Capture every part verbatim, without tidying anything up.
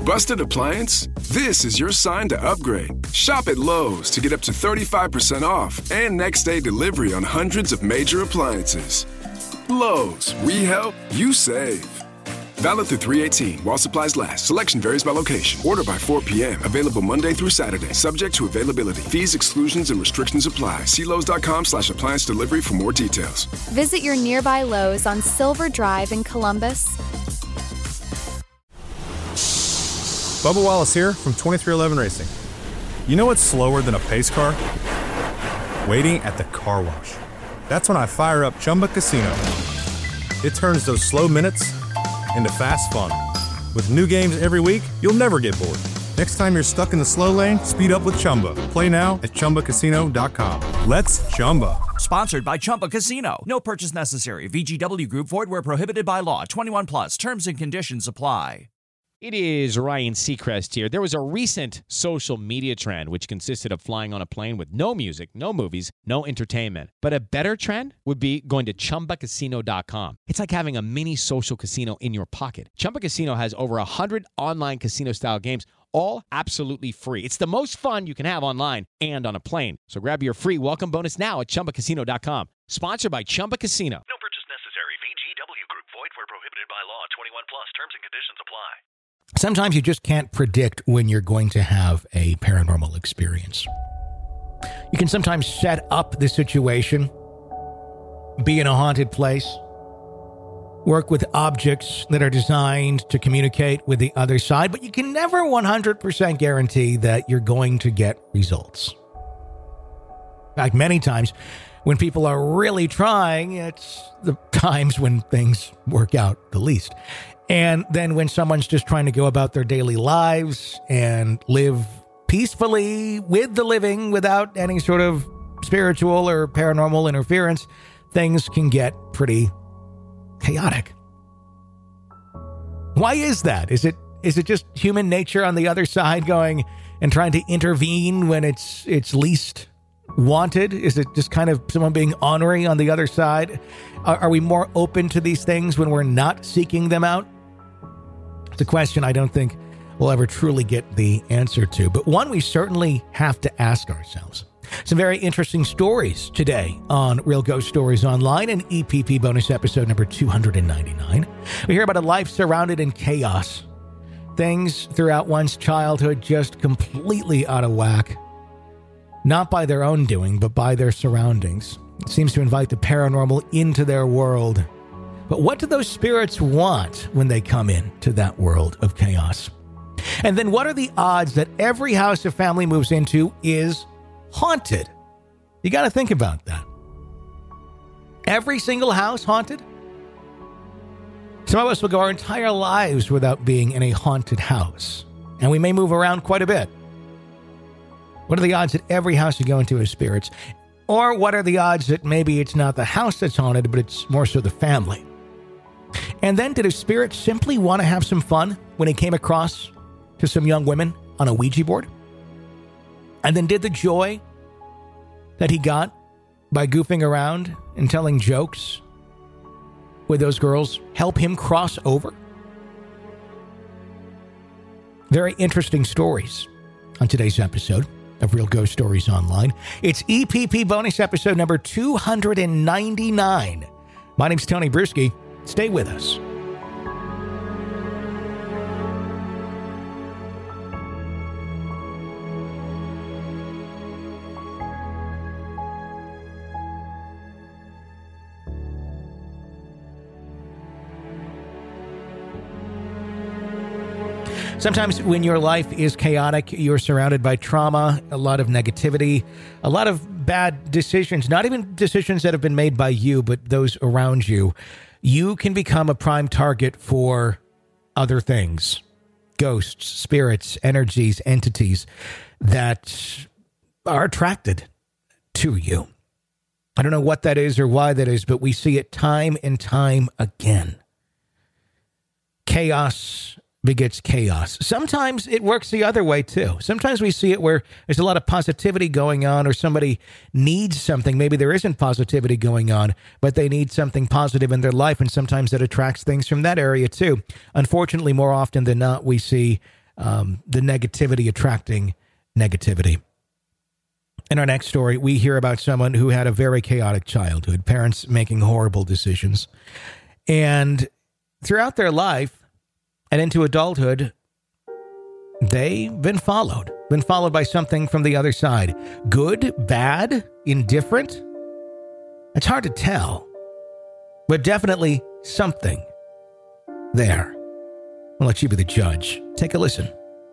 Busted appliance? This is your sign to upgrade. Shop at Lowe's to get up to thirty-five percent off and next day delivery on hundreds of major appliances. Lowe's, we help, you save. Valid through three eighteen while supplies last. Selection varies by location. Order by four p.m. Available Monday through Saturday. Subject to availability. Fees, exclusions, and restrictions apply. See Lowe's.com slash appliance delivery for more details. Visit your nearby Lowe's on Silver Drive in Columbus. Bubba Wallace here from twenty-three eleven Racing. You know what's slower than a pace car? Waiting at the car wash. That's when I fire up Chumba Casino. It turns those slow minutes into fast fun. With new games every week, you'll never get bored. Next time you're stuck in the slow lane, speed up with Chumba. Play now at Chumba Casino dot com. Let's Chumba. Sponsored by Chumba Casino. No purchase necessary. V G W Group. Void where prohibited by law. twenty-one plus. Terms and conditions apply. It is Ryan Seacrest here. There was a recent social media trend which consisted of flying on a plane with no music, no movies, no entertainment. But a better trend would be going to Chumba Casino dot com. It's like having a mini social casino in your pocket. Chumba Casino has over one hundred online casino-style games, all absolutely free. It's the most fun you can have online and on a plane. So grab your free welcome bonus now at Chumba Casino dot com. Sponsored by Chumba Casino. No purchase necessary. V G W Group. Void where prohibited by law. twenty-one plus. Terms and conditions apply. Sometimes you just can't predict when you're going to have a paranormal experience. You can sometimes set up the situation, be in a haunted place, work with objects that are designed to communicate with the other side, but you can never one hundred percent guarantee that you're going to get results. In fact, many times when people are really trying, it's the times when things work out the least. And then when someone's just trying to go about their daily lives and live peacefully with the living without any sort of spiritual or paranormal interference, things can get pretty chaotic. Why is that? Is it is it just human nature on the other side going and trying to intervene when it's it's least wanted? Is it just kind of someone being ornery on the other side? Are, are we more open to these things when we're not seeking them out? It's a question I don't think we'll ever truly get the answer to, but one we certainly have to ask ourselves. Some very interesting stories today on Real Ghost Stories Online and E P P bonus episode number two ninety-nine. We hear about a life surrounded in chaos. Things throughout one's childhood just completely out of whack. Not by their own doing, but by their surroundings. It seems to invite the paranormal into their world. But what do those spirits want when they come into that world of chaos? And then what are the odds that every house a family moves into is haunted? You got to think about that. Every single house haunted? Some of us will go our entire lives without being in a haunted house. And we may move around quite a bit. What are the odds that every house you go into is spirits? Or what are the odds that maybe it's not the house that's haunted, but it's more so the family? And then did a spirit simply want to have some fun when he came across to some young women on a Ouija board? And then did the joy that he got by goofing around and telling jokes with those girls help him cross over? Very interesting stories on today's episode of Real Ghost Stories Online. It's E P P bonus episode number two ninety-nine. My name's Tony Bruschi. Stay with us. Sometimes when your life is chaotic, you're surrounded by trauma, a lot of negativity, a lot of bad decisions, not even decisions that have been made by you, but those around you. You can become a prime target for other things, ghosts, spirits, energies, entities that are attracted to you. I don't know what that is or why that is, but we see it time and time again. Chaos begets chaos. Sometimes it works the other way too. Sometimes we see it where there's a lot of positivity going on, or somebody needs something. Maybe there isn't positivity going on, but they need something positive in their life, and sometimes that attracts things from that area too. Unfortunately, more often than not, we see um, the negativity attracting negativity. In our next story, we hear about someone who had a very chaotic childhood, parents making horrible decisions. And throughout their life and into adulthood, they've been followed, been followed by something from the other side. Good, bad, indifferent? It's hard to tell, but definitely something there. I'll let you be the judge. Take a listen.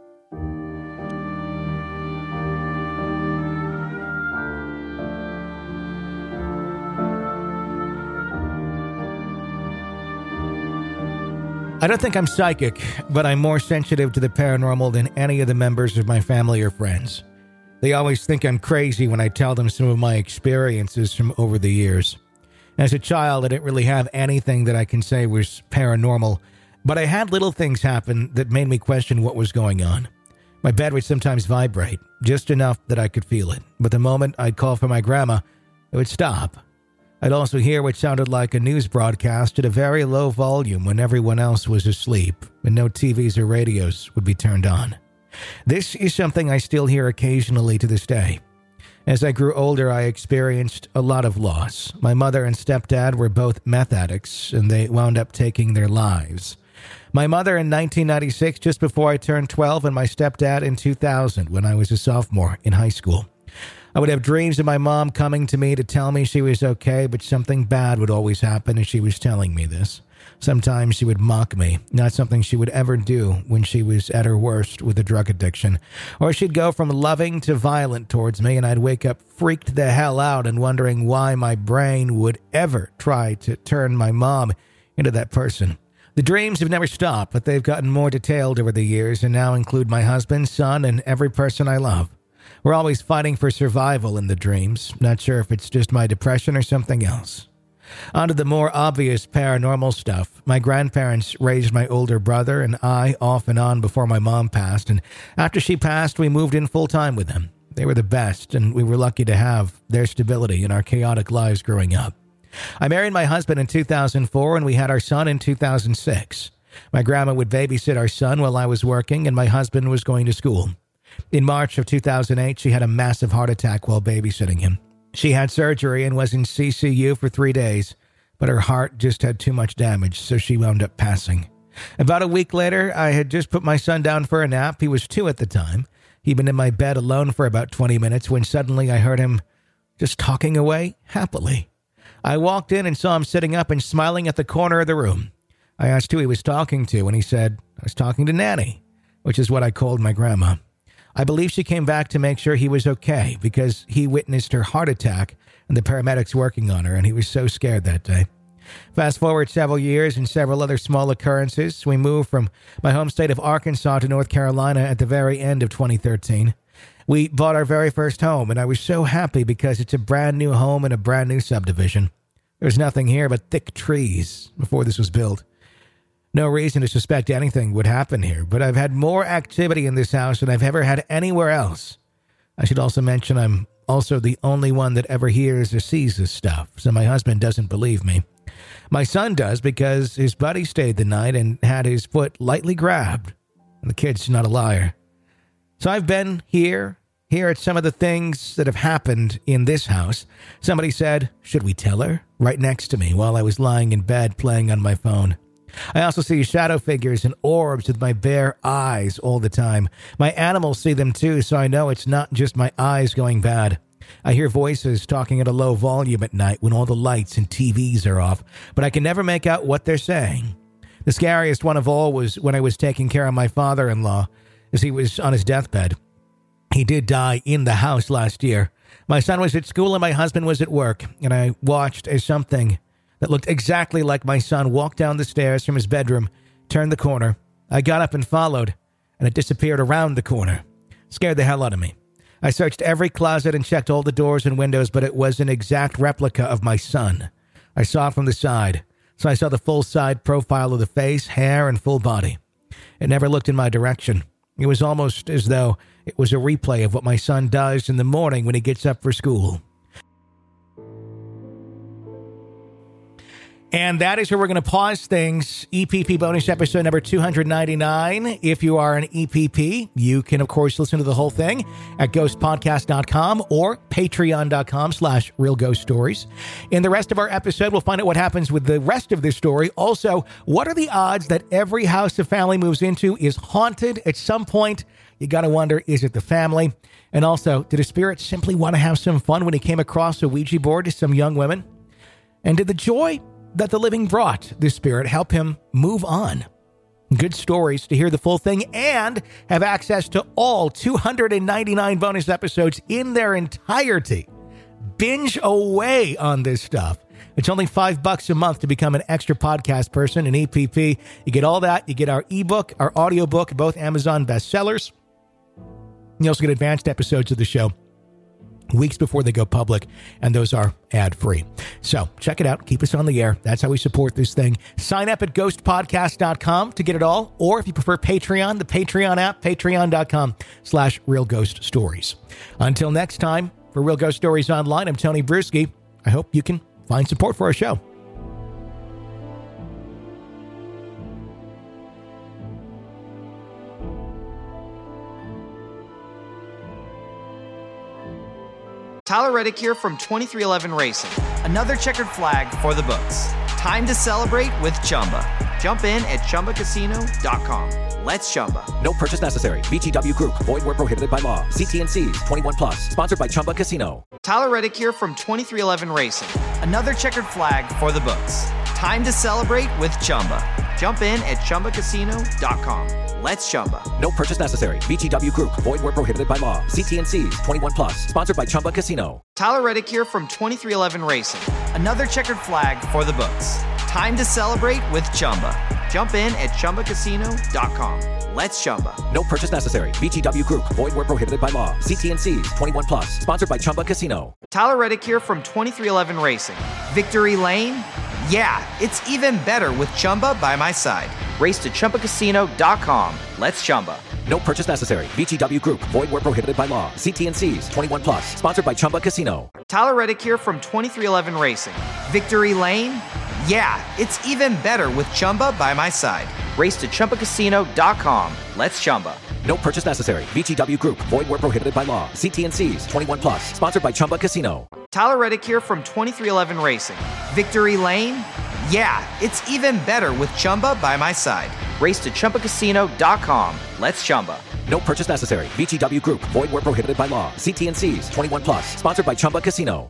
I don't think I'm psychic, but I'm more sensitive to the paranormal than any of the members of my family or friends. They always think I'm crazy when I tell them some of my experiences from over the years. As a child, I didn't really have anything that I can say was paranormal, but I had little things happen that made me question what was going on. My bed would sometimes vibrate, just enough that I could feel it, but the moment I'd call for my grandma, it would stop. I'd also hear what sounded like a news broadcast at a very low volume when everyone else was asleep, and no T Vs or radios would be turned on. This is something I still hear occasionally to this day. As I grew older, I experienced a lot of loss. My mother and stepdad were both meth addicts, and they wound up taking their lives. My mother in nineteen ninety-six, just before I turned twelve, and my stepdad in two thousand, when I was a sophomore in high school. I would have dreams of my mom coming to me to tell me she was okay, but something bad would always happen as she was telling me this. Sometimes she would mock me, not something she would ever do when she was at her worst with a drug addiction. Or she'd go from loving to violent towards me, and I'd wake up freaked the hell out and wondering why my brain would ever try to turn my mom into that person. The dreams have never stopped, but they've gotten more detailed over the years and now include my husband, son, and every person I love. We're always fighting for survival in the dreams. Not sure if it's just my depression or something else. On to the more obvious paranormal stuff. My grandparents raised my older brother and I off and on before my mom passed, and after she passed, we moved in full-time with them. They were the best, and we were lucky to have their stability in our chaotic lives growing up. I married my husband in two thousand four, and we had our son in two thousand six. My grandma would babysit our son while I was working, and my husband was going to school. In March of two thousand eight, she had a massive heart attack while babysitting him. She had surgery and was in C C U for three days, but her heart just had too much damage, so she wound up passing. About a week later, I had just put my son down for a nap. He was two at the time. He'd been in my bed alone for about twenty minutes when suddenly I heard him just talking away happily. I walked in and saw him sitting up and smiling at the corner of the room. I asked who he was talking to, and he said, I was talking to Nanny, which is what I called my grandma. I believe she came back to make sure he was okay because he witnessed her heart attack and the paramedics working on her, and he was so scared that day. Fast forward several years and several other small occurrences. We moved from my home state of Arkansas to North Carolina at the very end of twenty thirteen. We bought our very first home, and I was so happy because it's a brand new home in a brand new subdivision. There was nothing here but thick trees before this was built. No reason to suspect anything would happen here, but I've had more activity in this house than I've ever had anywhere else. I should also mention I'm also the only one that ever hears or sees this stuff, so my husband doesn't believe me. My son does because his buddy stayed the night and had his foot lightly grabbed, and the kid's not a liar. So I've been here, here at some of the things that have happened in this house. Somebody said, should we tell her? Right next to me while I was lying in bed playing on my phone. I also see shadow figures and orbs with my bare eyes all the time. My animals see them too, so I know it's not just my eyes going bad. I hear voices talking at a low volume at night when all the lights and T Vs are off, but I can never make out what they're saying. The scariest one of all was when I was taking care of my father-in-law as he was on his deathbed. He did die in the house last year. My son was at school and my husband was at work, and I watched as something that looked exactly like my son walked down the stairs from his bedroom, turned the corner. I got up and followed, and it disappeared around the corner. Scared the hell out of me. I searched every closet and checked all the doors and windows, but it was an exact replica of my son. I saw it from the side, so I saw the full side profile of the face, hair, and full body. It never looked in my direction. It was almost as though it was a replay of what my son does in the morning when he gets up for school. And that is where we're going to pause things. E P P bonus episode number two ninety-nine. If you are an E P P, you can, of course, listen to the whole thing at ghost podcast dot com or patreon.com slash real ghost stories. In the rest of our episode, we'll find out what happens with the rest of this story. Also, what are the odds that every house a family moves into is haunted at some point? You got to wonder, is it the family? And also, did a spirit simply want to have some fun when he came across a Ouija board to some young women? And did the joy that the living brought this spirit help him move on? Good stories to hear the full thing and have access to all two ninety-nine bonus episodes in their entirety. Binge away on this stuff. It's only five bucks a month to become an extra podcast person, an E P P. You get all that. You get our ebook, our audiobook, both Amazon bestsellers. You also get advanced episodes of the show weeks before they go public, and those are ad-free. So check it out. Keep us on the air. That's how we support this thing. Sign up at ghost podcast dot com to get it all, or if you prefer Patreon, the Patreon app, patreon.com slash real ghost stories. Until next time, for Real Ghost Stories Online, I'm Tony Bruschi. I hope you can find support for our show. Tyler Reddick here from twenty-three eleven Racing. Another checkered flag for the books. Time to celebrate with Chumba. Jump in at chumba casino dot com. Let's Chumba. No purchase necessary. V G W Group. Void where prohibited by law. See T and C's. twenty-one plus. Sponsored by Chumba Casino. Tyler Reddick here from twenty-three eleven Racing. Another checkered flag for the books. Time to celebrate with Chumba. Jump in at chumba casino dot com. Let's Chumba. No purchase necessary. V G W Group. Void where prohibited by law. See T and C's. twenty-one plus. Sponsored by Chumba Casino. Tyler Reddick here from twenty-three eleven Racing. Another checkered flag for the books. Time to celebrate with Chumba. Jump in at chumba casino dot com. Let's Chumba. No purchase necessary. V G W Group. Void where prohibited by law. See T and C's. twenty-one plus. Sponsored by Chumba Casino. Tyler Reddick here from twenty-three eleven Racing. Victory Lane? Yeah, it's even better with Chumba by my side. Race to chumba casino dot com. Let's Chumba. No purchase necessary. V G W Group. Void where prohibited by law. See T and C's. twenty-one plus. Sponsored by Chumba Casino. Tyler Reddick here from twenty-three eleven Racing. Victory Lane? Yeah, it's even better with Chumba by my side. Race to chumba casino dot com. Let's Chumba. No purchase necessary. V G W Group. Void where prohibited by law. See T and C's. twenty-one plus. Sponsored by Chumba Casino. Tyler Reddick here from twenty-three eleven Racing. Victory Lane? Yeah, it's even better with Chumba by my side. Race to chumba casino dot com. Let's Chumba. No purchase necessary. V G W Group. Void where prohibited by law. See T and C's. twenty-one plus. Sponsored by Chumba Casino.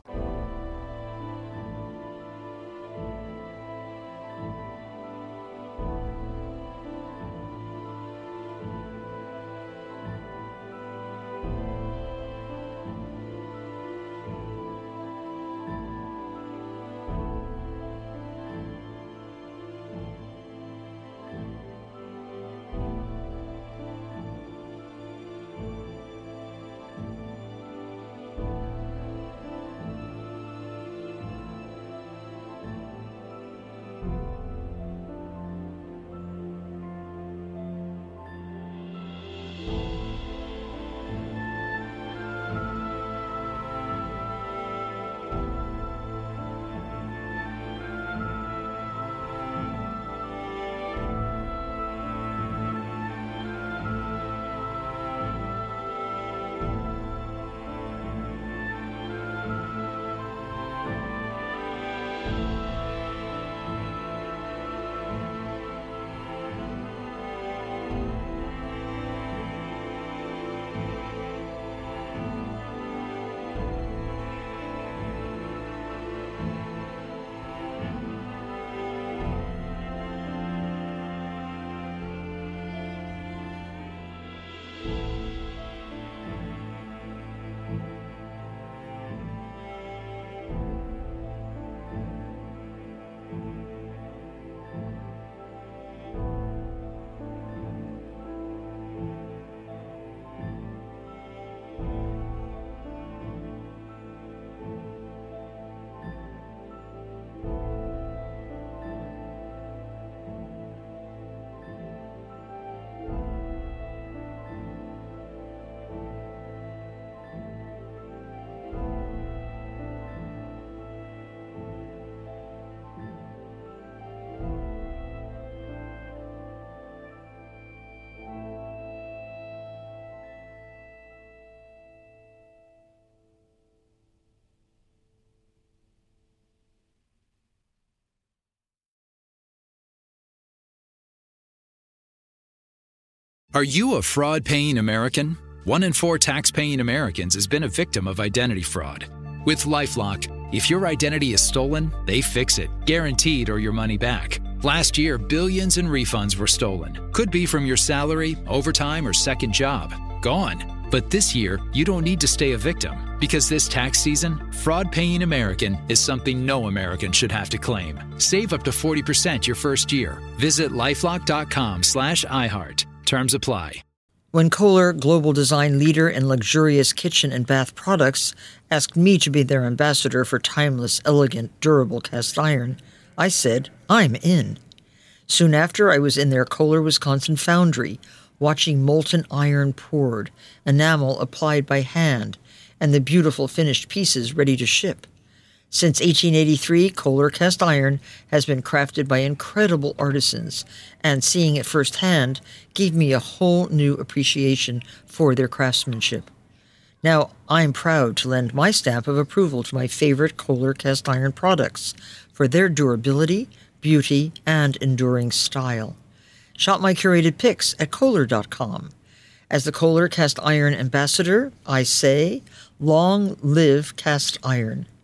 Are you a fraud-paying American? One in four tax-paying Americans has been a victim of identity fraud. With LifeLock, if your identity is stolen, they fix it, guaranteed or your money back. Last year, billions in refunds were stolen. Could be from your salary, overtime, or second job. Gone. But this year, you don't need to stay a victim. Because this tax season, fraud-paying American is something no American should have to claim. Save up to forty percent your first year. Visit LifeLock.com slash iHeart. Terms apply. When Kohler, global design leader in luxurious kitchen and bath products, asked me to be their ambassador for timeless, elegant, durable cast iron, I said, I'm in. Soon after, I was in their Kohler, Wisconsin foundry, watching molten iron poured, enamel applied by hand, and the beautiful finished pieces ready to ship. Since eighteen eighty-three, Kohler cast iron has been crafted by incredible artisans, and seeing it firsthand gave me a whole new appreciation for their craftsmanship. Now, I'm proud to lend my stamp of approval to my favorite Kohler cast iron products for their durability, beauty, and enduring style. Shop my curated picks at Kohler dot com. As the Kohler cast iron ambassador, I say, long live cast iron.